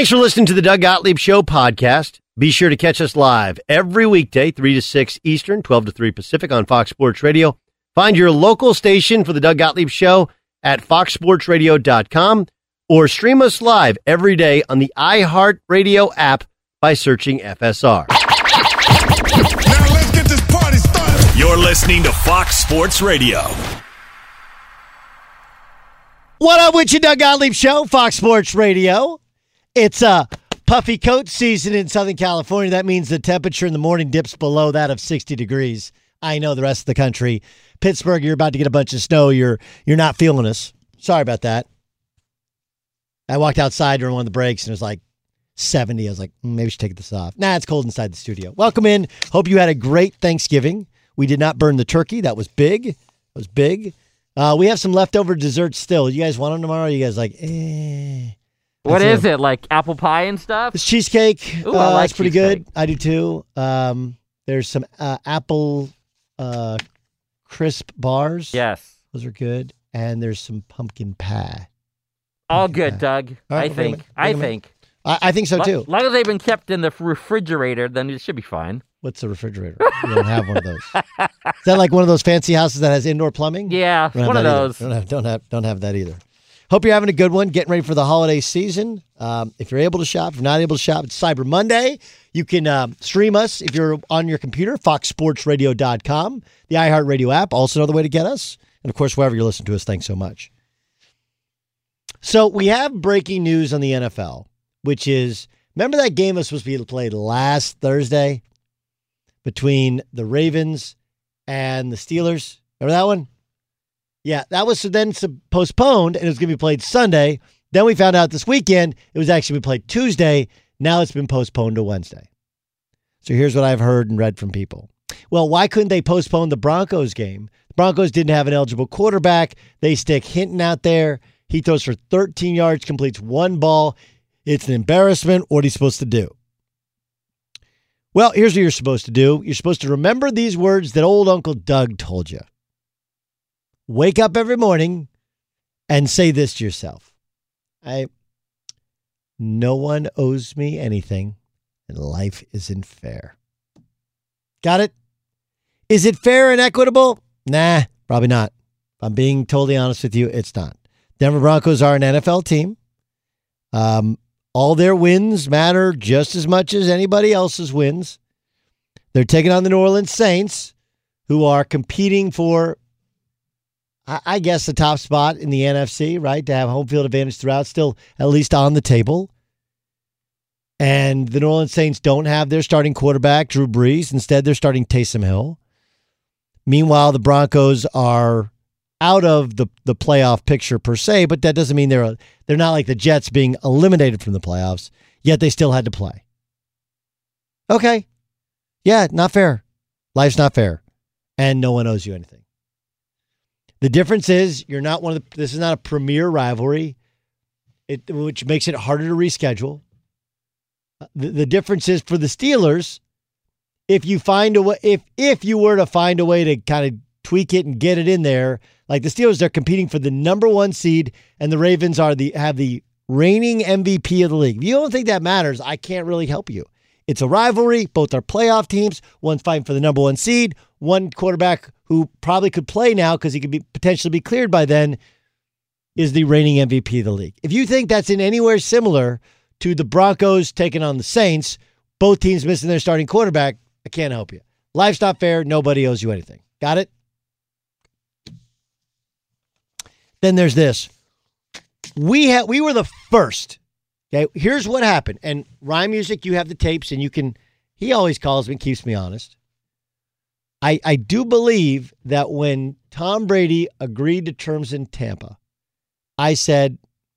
Thanks for listening to the Doug Gottlieb Show podcast. Be sure to catch us live every weekday, 3 to 6 Eastern, 12 to 3 Pacific on Fox Sports Radio. Find your local station for the Doug Gottlieb Show at foxsportsradio.com or stream us live every day on the iHeartRadio app by searching FSR. Now let's get this party started. You're listening to Fox Sports Radio. What up with you, Doug Gottlieb Show, Fox Sports Radio. It's a puffy coat season in Southern California. That means the temperature in the morning dips below that of 60 degrees. I know the rest of the country. Pittsburgh, you're about to get a bunch of snow. You're not feeling us. Sorry about that. I walked outside during one of the breaks and it was like 70. I was like, maybe we should take this off. Nah, it's cold inside the studio. Welcome in. Hope you had a great Thanksgiving. We did not burn the turkey. That was big. It was big. We have some leftover desserts still. You guys want them tomorrow? You guys like, What is it? Like apple pie and stuff? It's cheesecake. Ooh, I like it's pretty cheesecake. good. I do too. There's some apple crisp bars. Yes. Those are good. And there's some pumpkin pie. All good, Doug. All right, I think. I think so too. As long as they've been kept in the refrigerator, then it should be fine. What's a refrigerator? You don't have one of those. Is that like one of those fancy houses that has indoor plumbing? Yeah, Don't have one of that those. either. Don't have that either. Hope you're having a good one. Getting ready for the holiday season. If you're able to shop, if you're not able to shop, it's Cyber Monday. You can stream us if you're on your computer, foxsportsradio.com, the iHeartRadio app, also another way to get us. And of course, wherever you're listening to us, thanks so much. So we have breaking news on the NFL, which is, remember that game was supposed to be played last Thursday between the Ravens and the Steelers? Remember that one? Yeah, that was then postponed, and it was going to be played Sunday. Then we found out this weekend it was actually going to be played Tuesday. Now it's been postponed to Wednesday. So here's what I've heard and read from people. Well, why couldn't they postpone the Broncos game? The Broncos didn't have an eligible quarterback. They stick Hinton out there. He throws for 13 yards, completes one ball. It's an embarrassment. What are you supposed to do? Well, here's what you're supposed to do. You're supposed to remember these words that old Uncle Doug told you. Wake up every morning and say this to yourself. No one owes me anything, and life isn't fair. Got it? Is it fair and equitable? Nah, probably not. If I'm being totally honest with you, it's not. Denver Broncos are an NFL team. All their wins matter just as much as anybody else's wins. They're taking on the New Orleans Saints, who are competing for, I guess, the top spot in the NFC, right? To have home field advantage throughout, still at least on the table. And the New Orleans Saints don't have their starting quarterback, Drew Brees. Instead, they're starting Taysom Hill. Meanwhile, the Broncos are out of the playoff picture per se, but that doesn't mean they're not like the Jets being eliminated from the playoffs, yet they still had to play. Okay. Yeah, not fair. Life's not fair. And no one owes you anything. The difference is this is not a premier rivalry, which makes it harder to reschedule. The difference is for the Steelers, if you find a way, if you were to find a way to kind of tweak it and get it in there, like the Steelers, they're competing for the number one seed, and the Ravens have the reigning MVP of the league. If you don't think that matters, I can't really help you. It's a rivalry. Both are playoff teams. One's fighting for the number one seed. One quarterback who probably could play now because he could potentially be cleared by then is the reigning MVP of the league. If you think that's in anywhere similar to the Broncos taking on the Saints, both teams missing their starting quarterback, I can't help you. Life's not fair. Nobody owes you anything. Got it? Then there's this. We were the first. Okay, here's what happened. And Rhyme Music, you have the tapes, and he always calls me and keeps me honest. I do believe that when Tom Brady agreed to terms in Tampa, I said,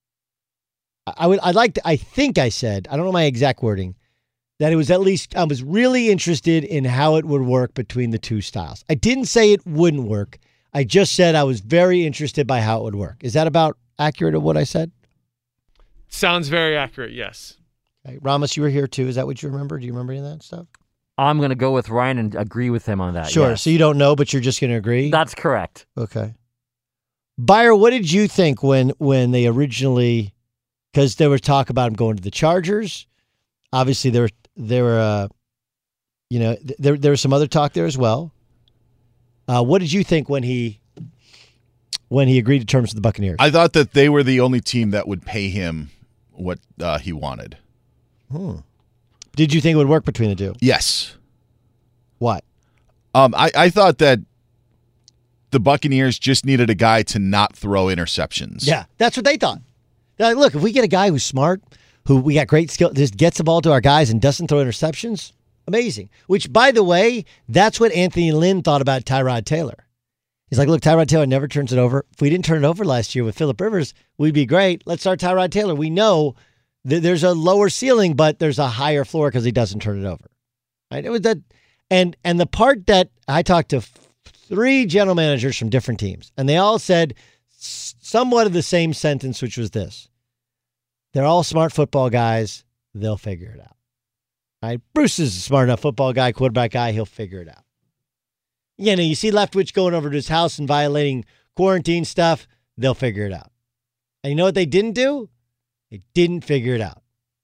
I think I said, I don't know my exact wording, that it was at least, I was really interested in how it would work between the two styles. I didn't say it wouldn't work. I just said I was very interested by how it would work. Is that about accurate of what I said? Sounds very accurate, yes. Okay. Ramos, you were here too. Is that what you remember? Do you remember any of that stuff? I'm going to go with Ryan and agree with him on that. Sure. Yes. So you don't know, but you're just going to agree? That's correct. Okay. Byer, what did you think when they originally because there was talk about him going to the Chargers. Obviously, there were some other talk there as well. What did you think when he agreed to terms with the Buccaneers? I thought that they were the only team that would pay him what he wanted. Did you think it would work between the two? Yes. What? I thought that the Buccaneers just needed a guy to not throw interceptions. Yeah, that's what they thought. They're like, look, if we get a guy who's smart, who we got great skill, just gets the ball to our guys and doesn't throw interceptions, amazing. Which, by the way, that's what Anthony Lynn thought about Tyrod Taylor. He's like, look, Tyrod Taylor never turns it over. If we didn't turn it over last year with Phillip Rivers, we'd be great. Let's start Tyrod Taylor. We know that there's a lower ceiling, but there's a higher floor because he doesn't turn it over. Right? It was that, and the part that I talked to 3 general managers from different teams, and they all said somewhat of the same sentence, which was this: they're all smart football guys. They'll figure it out. Right? Bruce is a smart enough football guy, quarterback guy. He'll figure it out. You know, you see Leftwich going over to his house and violating quarantine stuff. They'll figure it out. And you know what they didn't do? They didn't figure it out.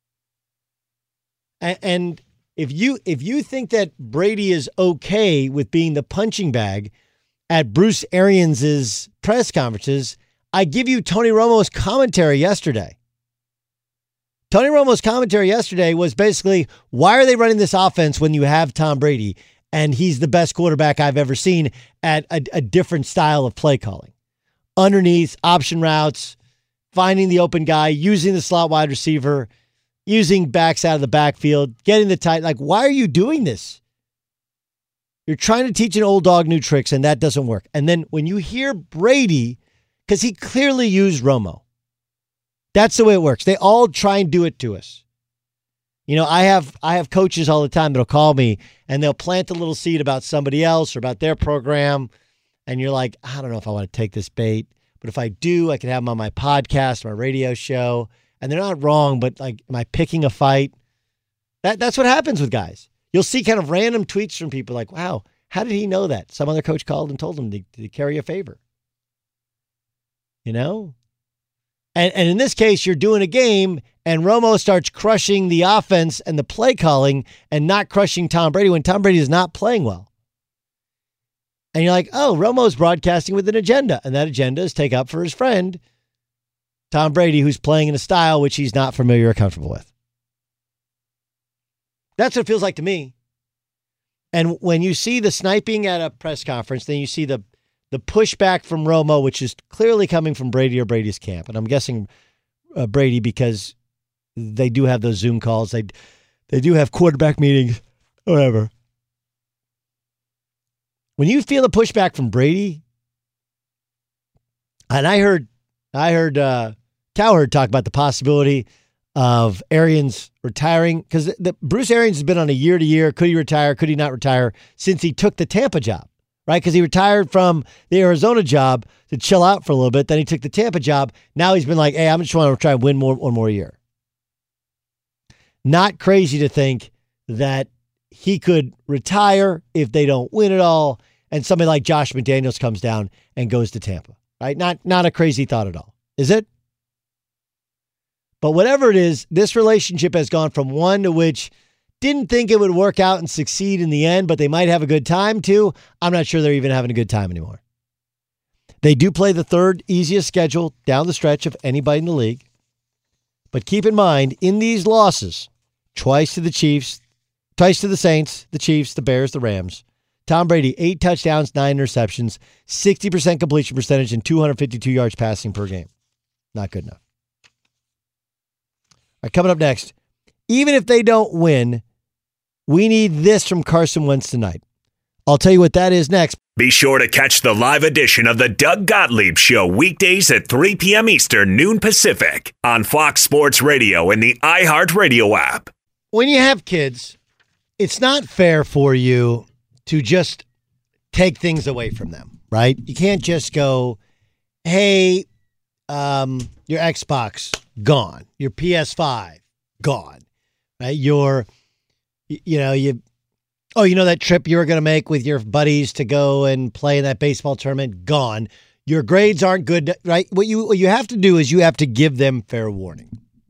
And if you think that Brady is okay with being the punching bag at Bruce Arians' press conferences, I give you Tony Romo's commentary yesterday. Tony Romo's commentary yesterday was basically, why are they running this offense when you have Tom Brady and he's the best quarterback I've ever seen at a different style of play calling? Underneath, option routes, finding the open guy, using the slot wide receiver, using backs out of the backfield, getting the tight. Like, why are you doing this? You're trying to teach an old dog new tricks, and that doesn't work. And then when you hear Brady, because he clearly used Romo, that's the way it works. They all try and do it to us. You know, I have coaches all the time that'll call me and they'll plant a little seed about somebody else or about their program. And you're like, I don't know if I want to take this bait, but if I do, I can have them on my podcast, my radio show. And they're not wrong, but like, am I picking a fight? That's what happens with guys. You'll see kind of random tweets from people like, wow, how did he know that? Some other coach called and told him to carry a favor. You know? And in this case, you're doing a game and Romo starts crushing the offense and the play calling and not crushing Tom Brady when Tom Brady is not playing well. And you're like, oh, Romo's broadcasting with an agenda. And that agenda is take up for his friend, Tom Brady, who's playing in a style which he's not familiar or comfortable with. That's what it feels like to me. And when you see the sniping at a press conference, then you see the pushback from Romo, which is clearly coming from Brady or Brady's camp. And I'm guessing Brady, because they do have those Zoom calls. They do have quarterback meetings, whatever. When you feel the pushback from Brady, and I heard Cowherd talk about the possibility of Arians retiring, because Bruce Arians has been on a year-to-year, could he retire, could he not retire, since he took the Tampa job. Right, because he retired from the Arizona job to chill out for a little bit. Then he took the Tampa job. Now he's been like, hey, I'm just trying to try and win one more year. Not crazy to think that he could retire if they don't win it all, and somebody like Josh McDaniels comes down and goes to Tampa. Right? Not a crazy thought at all. Is it? But whatever it is, this relationship has gone from one to which didn't think it would work out and succeed in the end, but they might have a good time too. I'm not sure they're even having a good time anymore. They do play the third easiest schedule down the stretch of anybody in the league. But keep in mind, in these losses, twice to the Chiefs, twice to the Saints, the Chiefs, the Bears, the Rams, Tom Brady, 8 touchdowns, 9 interceptions, 60% completion percentage, and 252 yards passing per game. Not good enough. All right, coming up next, even if they don't win, we need this from Carson Wentz tonight. I'll tell you what that is next. Be sure to catch the live edition of the Doug Gottlieb Show weekdays at 3 p.m. Eastern, noon Pacific on Fox Sports Radio and the iHeartRadio app. When you have kids, it's not fair for you to just take things away from them, right? You can't just go, hey, your Xbox, gone. Your PS5, gone. Right? You know that trip you were going to make with your buddies to go and play in that baseball tournament, gone. Your grades aren't good, right? What you have to do is you have to give them fair warning.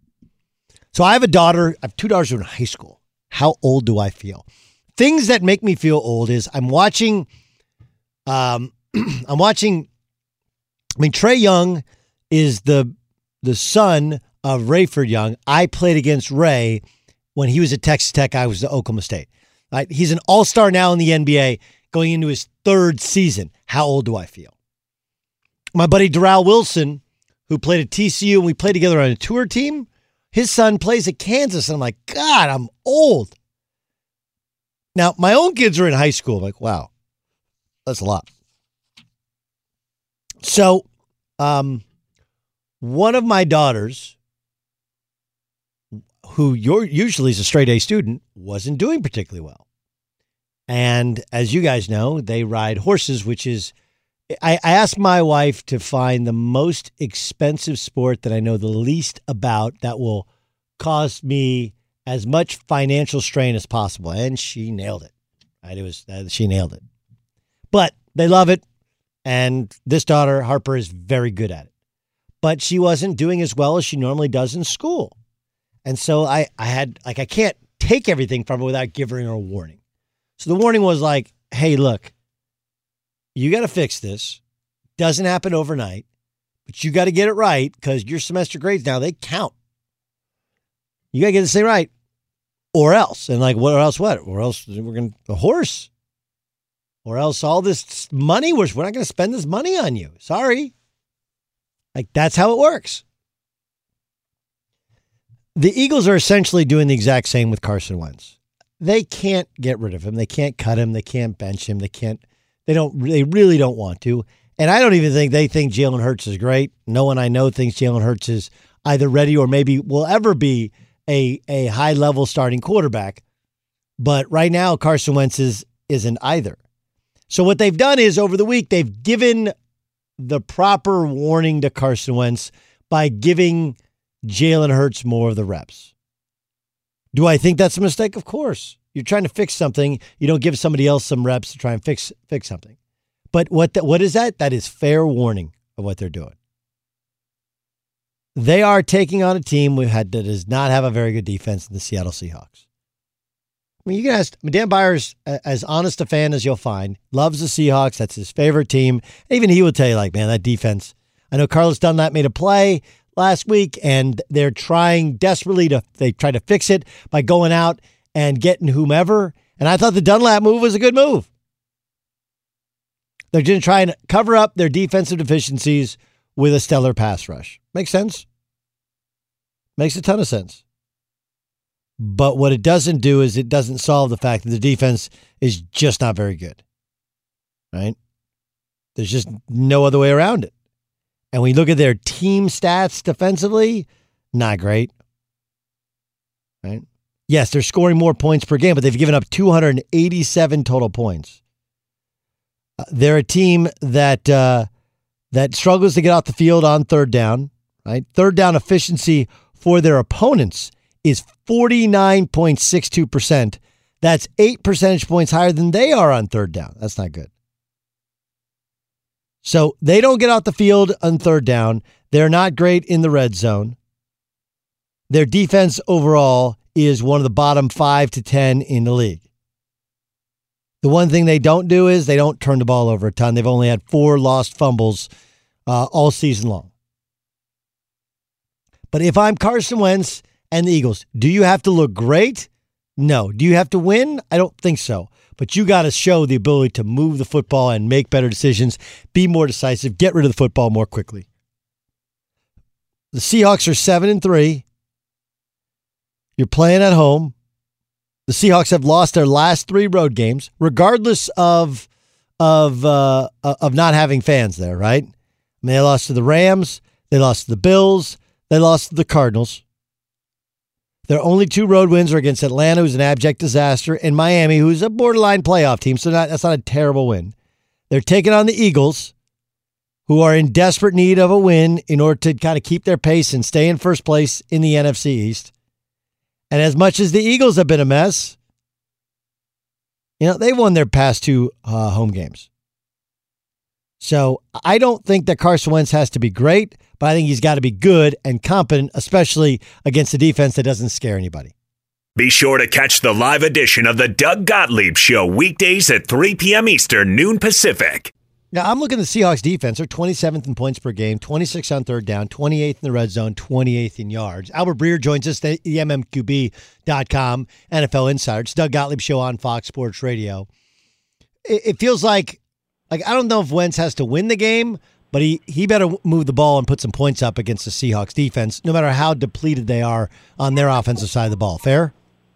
So I have a daughter. I have 2 daughters who are in high school. How old do I feel? Things that make me feel old is I'm watching. Trey Young is the son of Rayford Young. I played against Ray when he was at Texas Tech. I was at Oklahoma State. Right? He's an all-star now in the NBA, going into his 3rd season. How old do I feel? My buddy Darrell Wilson, who played at TCU, and we played together on a tour team. His son plays at Kansas, and I'm like, God, I'm old. Now, my own kids are in high school. I'm like, wow, that's a lot. So, one of my daughters, who usually is a straight A student, wasn't doing particularly well. And as you guys know, they ride horses, which is, I asked my wife to find the most expensive sport that I know the least about that will cause me as much financial strain as possible. And she nailed it. Right? She nailed it. But they love it. And this daughter, Harper, is very good at it. But she wasn't doing as well as she normally does in school. And so I can't take everything from her without giving her a warning. So the warning was like, hey, look, you got to fix this. Doesn't happen overnight, but you got to get it right because your semester grades now, they count. You got to get this thing right or else. And like, what else? Or else we're going to, a horse. Or else all this money, we're not going to spend this money on you. Sorry. Like, that's how it works. The Eagles are essentially doing the exact same with Carson Wentz. They can't get rid of him. They can't cut him. They can't bench him. They really don't want to. And I don't even think they think Jalen Hurts is great. No one I know thinks Jalen Hurts is either ready or maybe will ever be a high-level starting quarterback. But right now, Carson Wentz isn't either. So what they've done is over the week, they've given the proper warning to Carson Wentz by giving Jalen Hurts more of the reps. Do I think that's a mistake? Of course. You're trying to fix something. You don't give somebody else some reps to try and fix something. But what is that? That is fair warning of what they're doing. They are taking on a team that does not have a very good defense in the Seattle Seahawks. I mean, you can ask Dan Byers, as honest a fan as you'll find, loves the Seahawks. That's his favorite team. Even he will tell you, like, man, that defense. I know Carlos Dunlap made a play last week, and they're trying desperately they try to fix it by going out and getting whomever. And I thought the Dunlap move was a good move. They're going to try and cover up their defensive deficiencies with a stellar pass rush. Makes sense. Makes a ton of sense. But what it doesn't do is it doesn't solve the fact that the defense is just not very good. Right? There's just no other way around it. And when you look at their team stats defensively, not great. Right? Yes, they're scoring more points per game, but they've given up 287 total points. They're a team that struggles to get off the field on third down. Right? Third down efficiency for their opponents is 49.62%. That's 8 percentage points higher than they are on third down. That's not good. So they don't get off the field on third down. They're not great in the red zone. Their defense overall is one of the bottom 5 to 10 in the league. The one thing they don't do is they don't turn the ball over a ton. They've only had 4 lost fumbles all season long. But if I'm Carson Wentz and the Eagles, do you have to look great? No. Do you have to win? I don't think so. But you got to show the ability to move the football and make better decisions, be more decisive, get rid of the football more quickly. The Seahawks are 7-3. You're playing at home. The Seahawks have lost their last 3 road games, regardless of not having fans there, right? I mean, they lost to the Rams, they lost to the Bills, they lost to the Cardinals. Their only 2 road wins are against Atlanta, who's an abject disaster, and Miami, who's a borderline playoff team, so that's not a terrible win. They're taking on the Eagles, who are in desperate need of a win in order to kind of keep their pace and stay in first place in the NFC East. And as much as the Eagles have been a mess, they've won their past 2 home games. So I don't think that Carson Wentz has to be great, but I think he's got to be good and competent, especially against a defense that doesn't scare anybody. Be sure to catch the live edition of the Doug Gottlieb Show weekdays at 3 p.m. Eastern, noon Pacific. Now, I'm looking at the Seahawks defense. They're 27th in points per game, 26th on third down, 28th in the red zone, 28th in yards. Albert Breer joins us at MMQB.com, NFL Insider. It's Doug Gottlieb Show on Fox Sports Radio. It feels like I don't know if Wentz has to win the game, but he better move the ball and put some points up against the Seahawks defense, no matter how depleted they are on their offensive side of the ball. Fair?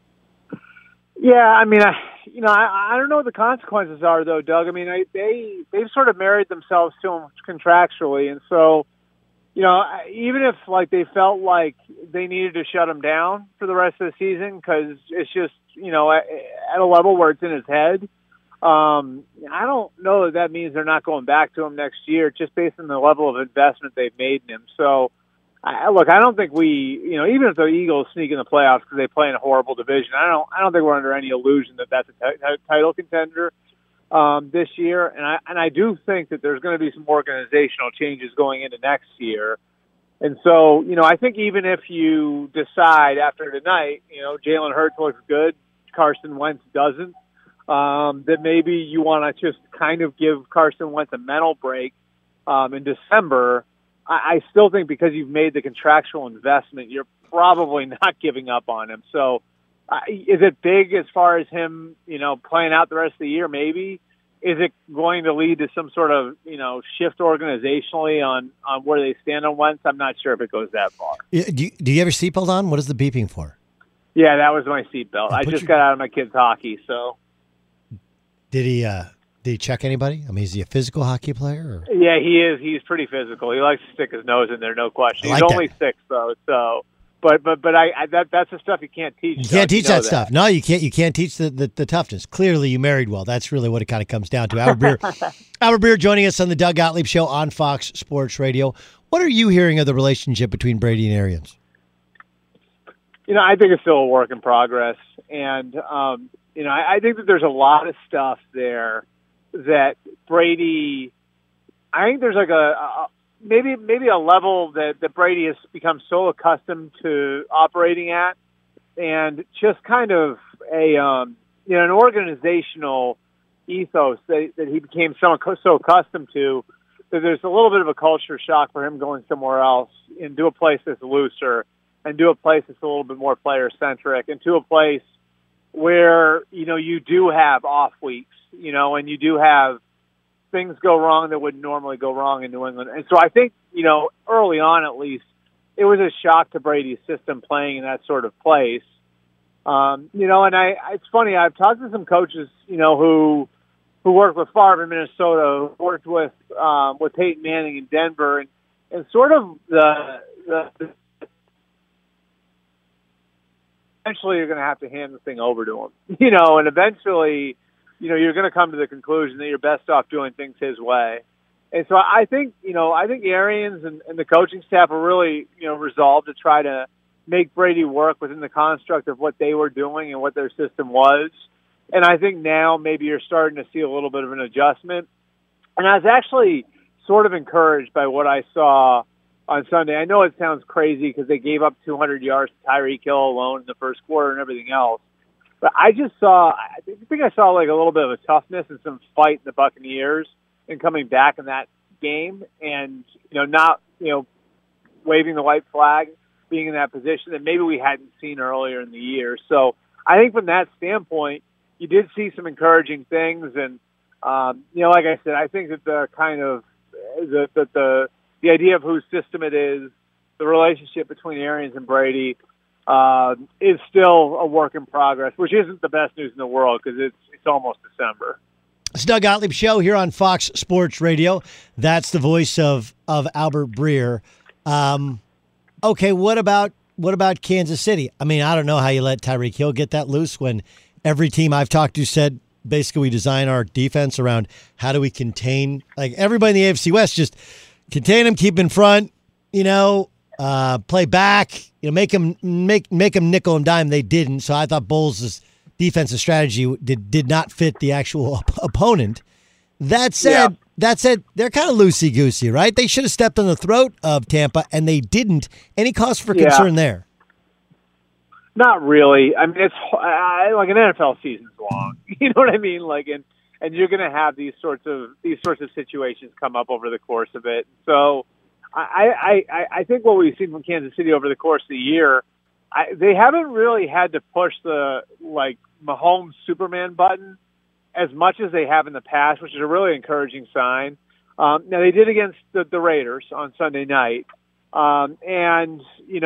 Yeah, I mean, I don't know what the consequences are, though, Doug. I mean, they've sort of married themselves to him contractually, and so, even if like they felt like they needed to shut him down for the rest of the season because it's just at a level where it's in his head, I don't know that means they're not going back to him next year, just based on the level of investment they've made in him. So. I don't think even if the Eagles sneak in the playoffs because they play in a horrible division, I don't think we're under any illusion that that's a title contender this year. And I do think that there's going to be some organizational changes going into next year. And so, I think even if you decide after tonight, Jalen Hurts looks good, Carson Wentz doesn't, that maybe you want to just kind of give Carson Wentz a mental break in December. I still think because you've made the contractual investment, you're probably not giving up on him. So is it big as far as him, playing out the rest of the year? Maybe. Is it going to lead to some sort of, shift organizationally on where they stand on Wentz? I'm not sure if it goes that far. Do you have your seatbelt on? What is the beeping for? Yeah, that was my seatbelt. I just got out of my kid's hockey, so. Did he check anybody? I mean, is he a physical hockey player? Or? Yeah, he is. He's pretty physical. He likes to stick his nose in there, no question. Like He's only 6, though. So, but that's the stuff you can't teach. You can't teach that stuff. No, you can't. You can't teach the toughness. Clearly, you married well. That's really what it kind of comes down to. Albert Breer joining us on the Doug Gottlieb Show on Fox Sports Radio. What are you hearing of the relationship between Brady and Arians? I think it's still a work in progress, and I think that there's a lot of stuff there that Brady, I think there's like maybe a level that Brady has become so accustomed to operating at, and just kind of an organizational ethos that he became so accustomed to that there's a little bit of a culture shock for him going somewhere else and to a place that's looser and to a place that's a little bit more player centric and to a place where you do have off weeks. And you do have things go wrong that would normally go wrong in New England. And so I think, early on at least, it was a shock to Brady's system playing in that sort of place. And it's funny, I've talked to some coaches, who worked with Favre in Minnesota, who worked with Peyton Manning in Denver, and sort of the eventually you're going to have to hand the thing over to him, and eventually, you're going to come to the conclusion that you're best off doing things his way. And so I think Arians and the coaching staff are really, resolved to try to make Brady work within the construct of what they were doing and what their system was. And I think now maybe you're starting to see a little bit of an adjustment. And I was actually sort of encouraged by what I saw on Sunday. I know it sounds crazy because they gave up 200 yards to Tyreek Hill alone in the first quarter and everything else. But I think I saw like a little bit of a toughness and some fight in the Buccaneers in coming back in that game and, not, waving the white flag, being in that position that maybe we hadn't seen earlier in the year. So I think from that standpoint, you did see some encouraging things. And, like I said, I think that the kind of the idea of whose system it is, the relationship between Arians and Brady, is still a work in progress, which isn't the best news in the world because it's almost December. It's Doug Gottlieb Show here on Fox Sports Radio. That's the voice of Albert Breer. Okay, what about Kansas City? I mean, I don't know how you let Tyreek Hill get that loose when every team I've talked to said basically we design our defense around how do we contain, like everybody in the AFC West, just contain him, keep him in front, play back, make him nickel and dime. They didn't. So I thought Bowles' defensive strategy did not fit the actual opponent. That said, that said, they're kind of loosey-goosey, right? They should have stepped on the throat of Tampa, and they didn't. Any cause for concern there? Not really. I mean, it's like an NFL season's long. You know what I mean? Like, and you're going to have these sorts of situations come up over the course of it. So, I think what we've seen from Kansas City over the course of the year, they haven't really had to push the Mahomes Superman button as much as they have in the past, which is a really encouraging sign. Now they did against the Raiders on Sunday night, and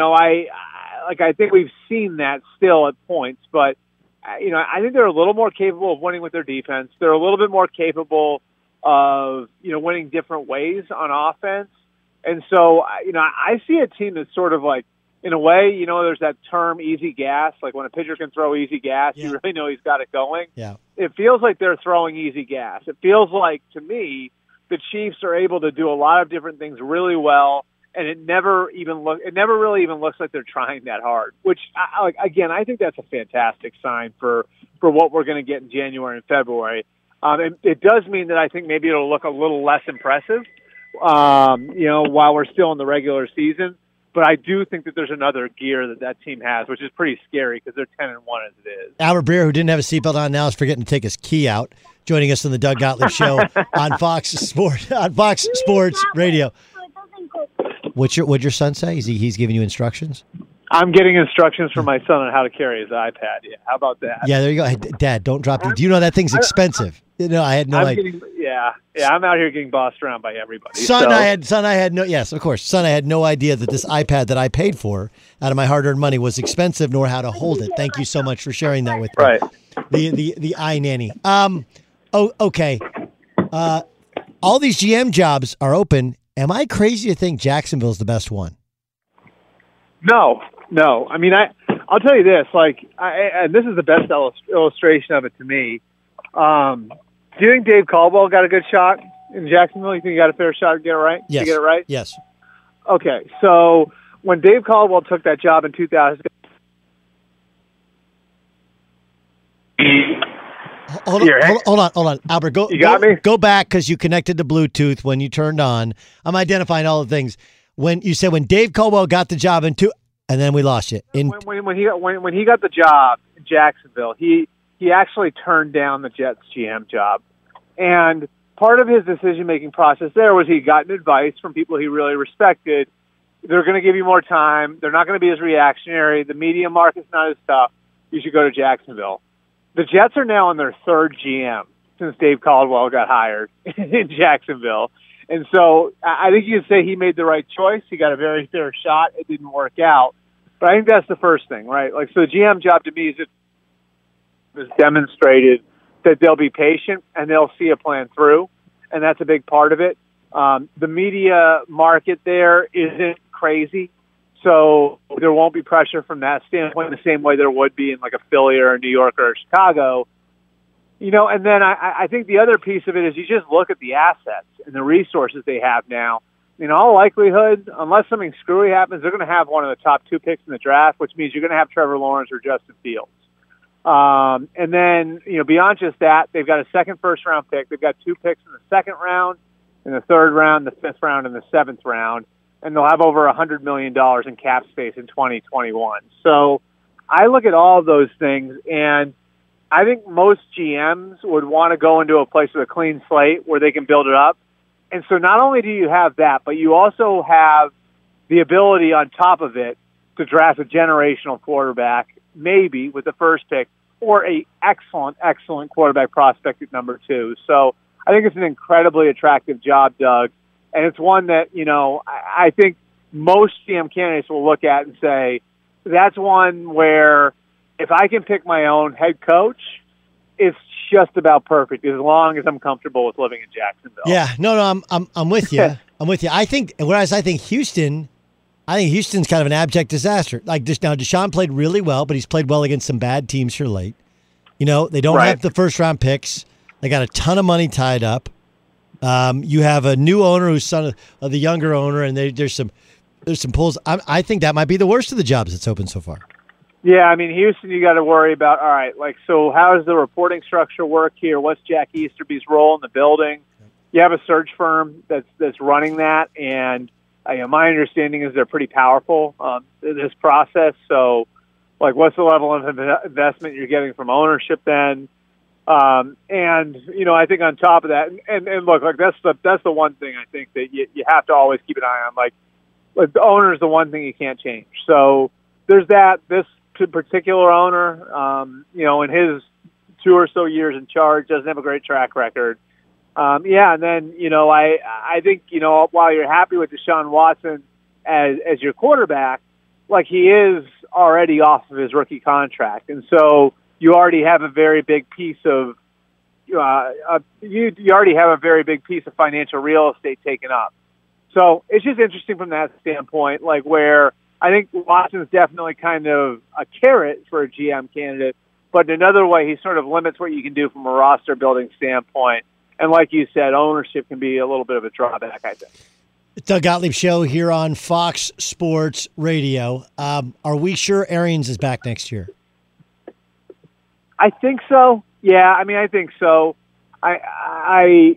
I think we've seen that still at points, but I think they're a little more capable of winning with their defense. They're a little bit more capable of winning different ways on offense, and so I see a team that's sort of like, in a way, there's that term easy gas. Like when a pitcher can throw easy gas, you really know he's got it going. Yeah. It feels like they're throwing easy gas. It feels like, to me, the Chiefs are able to do a lot of different things really well, and it never really even looks like they're trying that hard. Which, again, I think that's a fantastic sign for what we're going to get in January and February. It does mean that I think maybe it'll look a little less impressive, while we're still in the regular season. But I do think that there's another gear that team has, which is pretty scary because they're 10-1 as it is. Albert Breer, who didn't have a seatbelt on now, is forgetting to take his key out. Joining us on the Doug Gottlieb Show on Fox Sports Radio. What'd your son say? He's giving you instructions? I'm getting instructions from my son on how to carry his iPad. Yeah, how about that? Yeah, there you go. Hey, Dad, don't drop it. Do you know that thing's expensive? I had no idea. I'm out here getting bossed around by everybody. Son, I had no idea that this iPad that I paid for out of my hard-earned money was expensive, nor how to hold it. Thank you so much for sharing that with me. Right. The iNanny. Okay. All these GM jobs are open. Am I crazy to think Jacksonville's the best one? No. I mean, I'll tell you this. And this is the best illustration of it to me. Do you think Dave Caldwell got a good shot in Jacksonville? You think he got a fair shot to get it right? Yes. To get it right? Yes. Okay, so when Dave Caldwell took that job in 2000, Hold on, Albert. Go back because you connected to Bluetooth when you turned on. I'm identifying all the things. When you said when Dave Caldwell got the job and then we lost you. When he got the job in Jacksonville, he actually turned down the Jets GM job, and part of his decision-making process there was he'd gotten advice from people he really respected. They're going to give you more time. They're not going to be as reactionary. The media market's not as tough. You should go to Jacksonville. The Jets are now on their third GM since Dave Caldwell got hired in Jacksonville. And so I think you could say he made the right choice. He got a very fair shot. It didn't work out. But I think that's the first thing, right? So the GM job to me is demonstrated that they'll be patient and they'll see a plan through, and that's a big part of it. The media market there isn't crazy, so there won't be pressure from that standpoint the same way there would be in a Philly or a New York or Chicago. And then I think the other piece of it is you just look at the assets and the resources they have now. In all likelihood, unless something screwy happens, they're going to have one of the top 2 picks in the draft, which means you're going to have Trevor Lawrence or Justin Fields. And then, beyond just that, they've got a second first-round pick. They've got 2 picks in the second round, in the third round, the fifth round, and the seventh round. And they'll have over $100 million in cap space in 2021. So I look at all of those things, and I think most GMs would want to go into a place with a clean slate where they can build it up. And so not only do you have that, but you also have the ability on top of it to draft a generational quarterback, maybe with the first pick, or a excellent quarterback prospect at number 2. So I think it's an incredibly attractive job, Doug. And it's one that, I think most GM candidates will look at and say, that's one where if I can pick my own head coach, it's just about perfect as long as I'm comfortable with living in Jacksonville. Yeah, no, I'm with you. I'm with you. I think Houston's kind of an abject disaster. Now, Deshaun played really well, but he's played well against some bad teams here late. They don't have the first round picks. They got a ton of money tied up. You have a new owner who's son of the younger owner, and there's some pulls. I think that might be the worst of the jobs that's open so far. Yeah, I mean, Houston, you got to worry about, all right, so how does the reporting structure work here? What's Jack Easterby's role in the building? you have a search firm that's running that, and my understanding is they're pretty powerful in this process. So, like, what's the level of investment you're getting from ownership then? And I think on top of that, and look, like that's the one thing I think that you have to always keep an eye on. Like the owner is the one thing you can't change. So there's that. This particular owner, in his 2 or so years in charge, doesn't have a great track record. And then I think while you're happy with Deshaun Watson as your quarterback, like he is already off of his rookie contract, and so you already have a very big piece of you already have a very big piece of financial real estate taken up. So it's just interesting from that standpoint, like where I think Watson's definitely kind of a carrot for a GM candidate, but in another way, he sort of limits what you can do from a roster building standpoint. And like you said, ownership can be a little bit of a drawback, I think. Doug Gottlieb Show here on Fox Sports Radio. Are we sure Arians is back next year? I think so. Yeah, I mean, I think so. And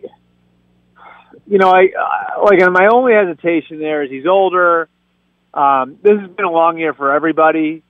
my only hesitation there is he's older. This has been a long year for everybody,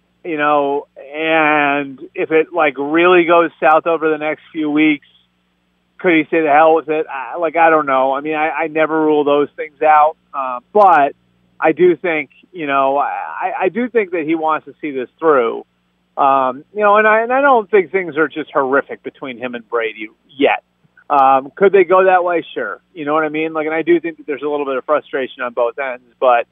and if it like really goes south over the next few weeks, could he say the hell with it? I don't know. I mean, I never rule those things out. But I do think, I do think that he wants to see this through. And I don't think things are just horrific between him and Brady yet. Could they go that way? Sure. You know what I mean? And I do think that there's a little bit of frustration on both ends, but,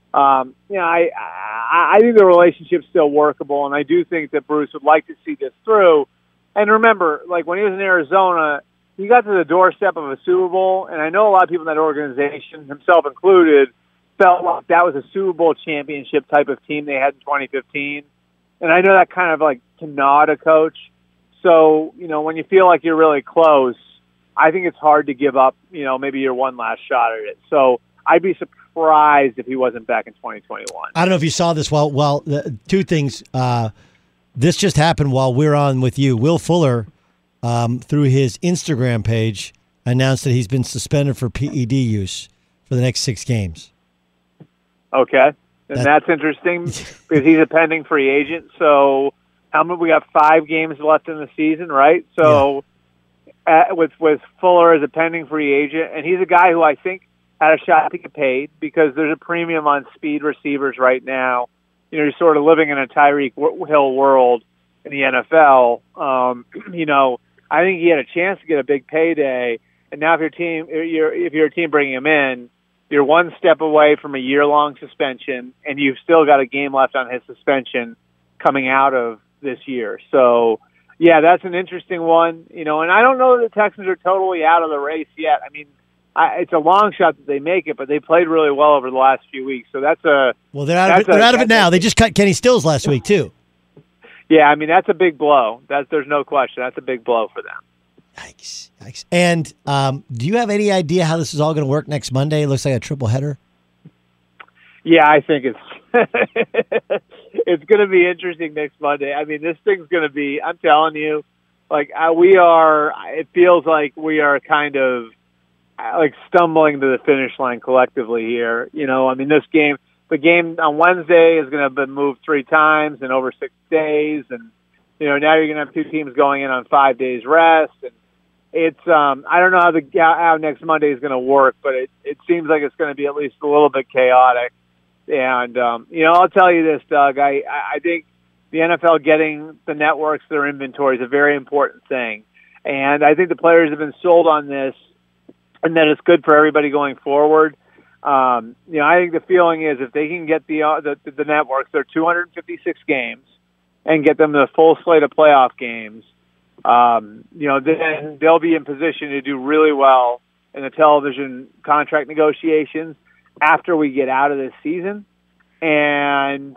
I think the relationship's still workable, and I do think that Bruce would like to see this through. And remember, when he was in Arizona, he got to the doorstep of a Super Bowl, and I know a lot of people in that organization, himself included, felt like that was a Super Bowl championship type of team they had in 2015. And I know that kind of can gnaw a coach. So, when you feel like you're really close, I think it's hard to give up, maybe your one last shot at it. So I'd be surprised if he wasn't back in 2021. I don't know if you saw this. Well, two things. This just happened while we're on with you. Will Fuller, through his Instagram page, announced that he's been suspended for PED use for the next 6 games. Okay. And that's interesting because he's a pending free agent. So how many? We got 5 games left in the season, right? So with Fuller as a pending free agent, and he's a guy who I think had a shot to get paid because there's a premium on speed receivers right now. You're sort of living in a Tyreek Hill world in the NFL. I think he had a chance to get a big payday. And now if you're a team bringing him in, you're one step away from a year-long suspension, and you've still got a game left on his suspension coming out of this year. So, yeah, that's an interesting one. And I don't know that the Texans are totally out of the race yet. I mean, it's a long shot that they make it, but they played really well over the last few weeks. So that's a well. They're out of it now. They just cut Kenny Stills last week too. Yeah, I mean that's a big blow. There's no question. That's a big blow for them. Yikes! And do you have any idea how this is all going to work next Monday? It looks like a triple header. Yeah, I think it's it's going to be interesting next Monday. I mean, this thing's going to be. I'm telling you, we are. It feels like we are kind of stumbling to the finish line collectively here. I mean, the game on Wednesday is going to have been moved 3 times in over 6 days. And, now you're going to have 2 teams going in on 5 days rest. And it's, I don't know how next Monday is going to work, but it seems like it's going to be at least a little bit chaotic. And, I'll tell you this, Doug, I think the NFL getting the networks their inventory is a very important thing. And I think the players have been sold on this, and that it's good for everybody going forward. I think the feeling is if they can get the networks, their 256 games, and get them the full slate of playoff games, then they'll be in position to do really well in the television contract negotiations after we get out of this season. And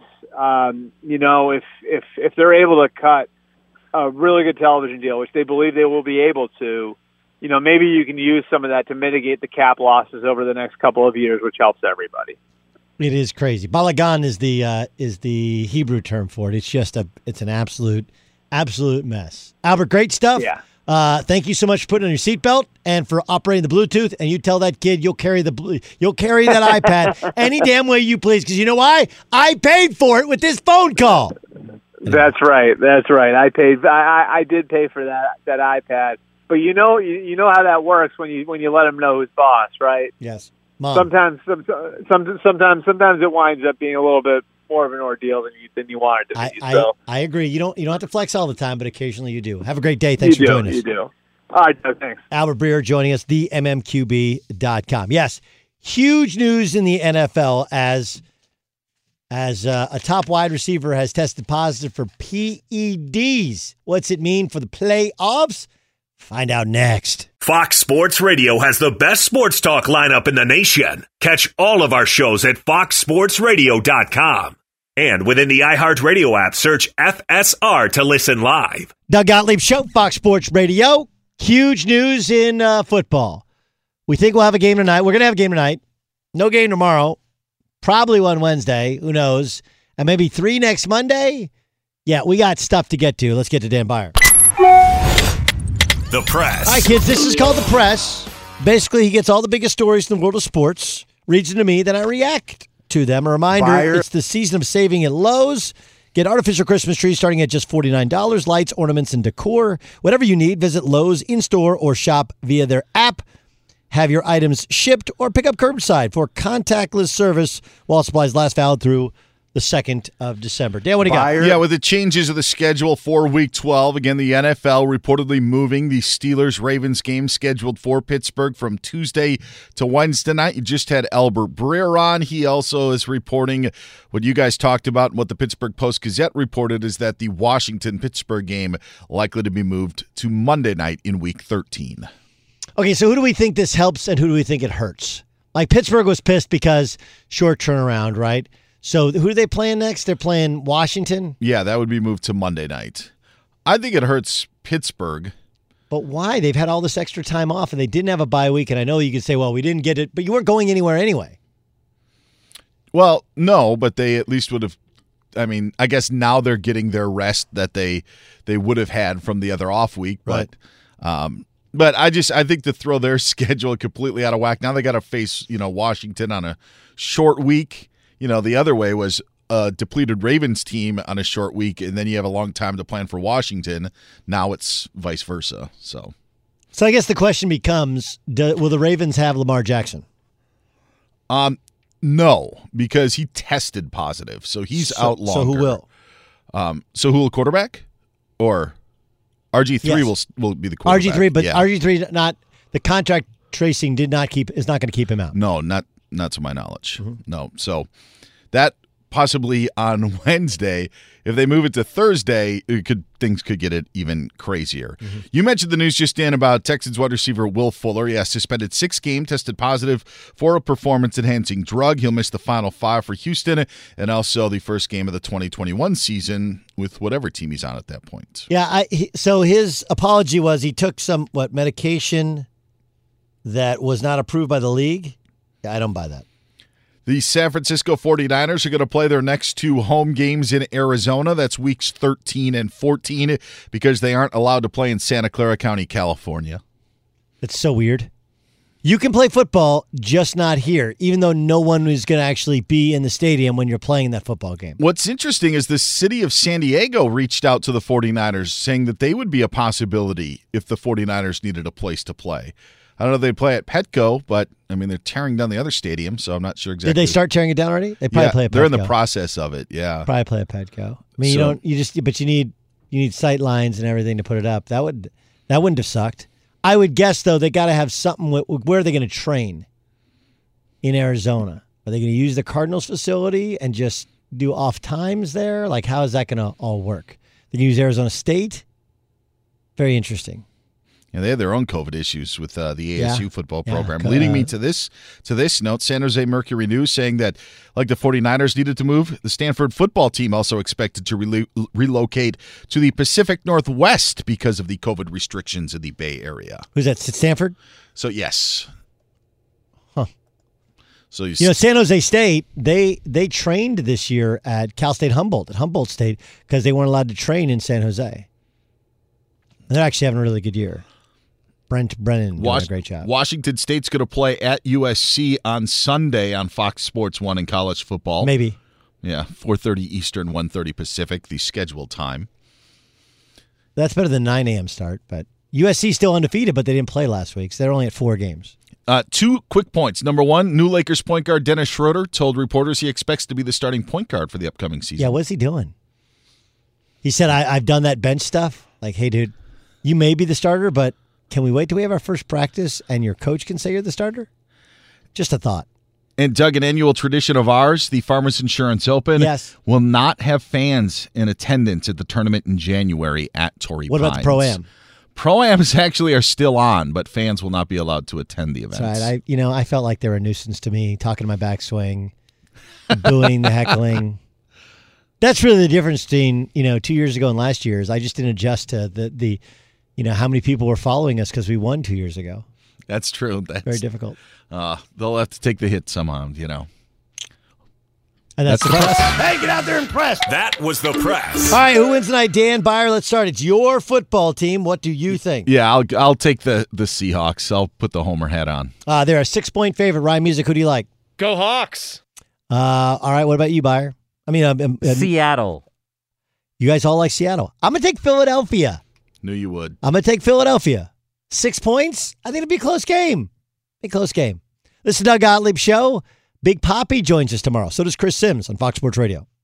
if they're able to cut a really good television deal, which they believe they will be able to, maybe you can use some of that to mitigate the cap losses over the next couple of years, which helps everybody. It is crazy. Balagan is the Hebrew term for it. It's just it's an absolute mess. Albert, great stuff. Yeah. Thank you so much for putting on your seatbelt and for operating the Bluetooth. And you tell that kid you'll carry that iPad any damn way you please. Because you know why? I paid for it with this phone call. That's right. That's right. I did pay for that iPad. But you know how that works when you let them know who's boss, right? Yes. Mom. Sometimes it winds up being a little bit more of an ordeal than you want it to be. I agree. You don't have to flex all the time, but occasionally you do. Have a great day. Thanks for joining us. You do. All right, Doug, thanks. Albert Breer joining us, themmqb.com. Yes, huge news in the NFL as a top wide receiver has tested positive for PEDs. What's it mean for the playoffs? Find out next. Fox Sports Radio has the best sports talk lineup in the nation. Catch all of our shows at foxsportsradio.com. And within the iHeartRadio app, search FSR to listen live. Doug Gottlieb Show, Fox Sports Radio. Huge news in football. We think we'll have a game tonight. We're going to have a game tonight. No game tomorrow. Probably one Wednesday. Who knows? And maybe 3 next Monday. Yeah, we got stuff to get to. Let's get to Dan Byer. The Press. All right, kids, this is called The Press. Basically, he gets all the biggest stories in the world of sports, reads them to me, then I react to them. A reminder, it's the season of saving at Lowe's. Get artificial Christmas trees starting at just $49. Lights, ornaments, and decor. Whatever you need, visit Lowe's in-store or shop via their app. Have your items shipped or pick up curbside for contactless service while supplies last, valid through the 2nd of December. Dan, what do you got? Yeah, with the changes of the schedule for Week 12, again, the NFL reportedly moving the Steelers-Ravens game scheduled for Pittsburgh from Tuesday to Wednesday night. You just had Albert Breer on. He also is reporting what you guys talked about and what the Pittsburgh Post-Gazette reported is that the Washington-Pittsburgh game likely to be moved to Monday night in Week 13. Okay, so who do we think this helps and who do we think it hurts? Like Pittsburgh was pissed because short turnaround, right? So who are they playing next? They're playing Washington? Yeah, that would be moved to Monday night. I think it hurts Pittsburgh. But why? They've had all this extra time off, and they didn't have a bye week. And I know you could say, well, we didn't get it, but you weren't going anywhere anyway. Well, no, but they at least would have. I mean, I guess now they're getting their rest that they would have had from the other off week. Right. But I think to throw their schedule completely out of whack. Now they got to face Washington on a short week. The other way was a depleted Ravens team on a short week, and then you have a long time to plan for Washington. Now it's vice versa. So I guess the question becomes, will the Ravens have Lamar Jackson? No, because he tested positive, so he's out longer. So who will? So who will quarterback? Or RG3 will be the quarterback. RG3, but yeah. RG3 not the contract tracing is not going to keep him out. No, not to my knowledge. Mm-hmm. No. So that possibly on Wednesday, if they move it to Thursday, things could get it even crazier. Mm-hmm. You mentioned the news just in about Texans wide receiver Will Fuller. He has suspended 6 games, tested positive for a performance-enhancing drug. He'll miss the final 5 for Houston and also the first game of the 2021 season with whatever team he's on at that point. Yeah, so his apology was he took some medication that was not approved by the league. I don't buy that. The San Francisco 49ers are going to play their next 2 home games in Arizona. That's weeks 13 and 14 because they aren't allowed to play in Santa Clara County, California. It's so weird. You can play football, just not here, even though no one is going to actually be in the stadium when you're playing that football game. What's interesting is the city of San Diego reached out to the 49ers saying that they would be a possibility if the 49ers needed a place to play. I don't know if they play at Petco, but, they're tearing down the other stadium, so I'm not sure exactly. Did they start tearing it down already? They probably play at Petco. They're in the process of it, yeah. Probably play at Petco. But you need sight lines and everything to put it up. That wouldn't have sucked. I would guess, though, they got to have something. Where are they going to train in Arizona? Are they going to use the Cardinals facility and just do off times there? Like, how is that going to all work? They can use Arizona State? Very interesting. Yeah, they have their own COVID issues with the ASU football program. Leading me to this note, San Jose Mercury News saying that, like the 49ers needed to move, the Stanford football team also expected to relocate to the Pacific Northwest because of the COVID restrictions in the Bay Area. Who's that, Stanford? So, yes. Huh. So San Jose State, they trained this year at Cal State Humboldt State, because they weren't allowed to train in San Jose. And they're actually having a really good year. Brent Brennan doing a great job. Washington State's going to play at USC on Sunday on Fox Sports 1 in college football. Maybe. Yeah, 4:30 Eastern, 1:30 Pacific, the scheduled time. That's better than 9 a.m. start, but USC still undefeated, but they didn't play last week, so they're only at 4 games. 2 quick points. Number 1, new Lakers point guard Dennis Schroeder told reporters he expects to be the starting point guard for the upcoming season. Yeah, what's he doing? He said, I've done that bench stuff. Like, hey, dude, you may be the starter, but can we wait till we have our first practice and your coach can say you're the starter? Just a thought. And Doug, an annual tradition of ours, the Farmers Insurance Open, will not have fans in attendance at the tournament in January at Torrey Pines. What about the Pro-Am? Pro-Ams actually are still on, but fans will not be allowed to attend the events. That's right. I felt like they were a nuisance to me, talking to my backswing, booing, the heckling. That's really the difference between 2 years ago and last year. Is I just didn't adjust to the how many people were following us because we won 2 years ago. That's true. That's very difficult. They'll have to take the hit somehow, And that's the press. Hey, get out there and press. That was the press. All right, who wins tonight? Dan Byer, let's start. It's your football team. What do you think? Yeah, I'll take the Seahawks. I'll put the Homer hat on. They're a 6-point favorite. Ryan Music, who do you like? Go Hawks. All right, what about you, Byer? Seattle. You guys all like Seattle. I'm going to take Philadelphia. Knew you would. I'm going to take Philadelphia. 6 points? I think it'll be a close game. This is the Doug Gottlieb Show. Big Papi joins us tomorrow. So does Chris Sims on Fox Sports Radio.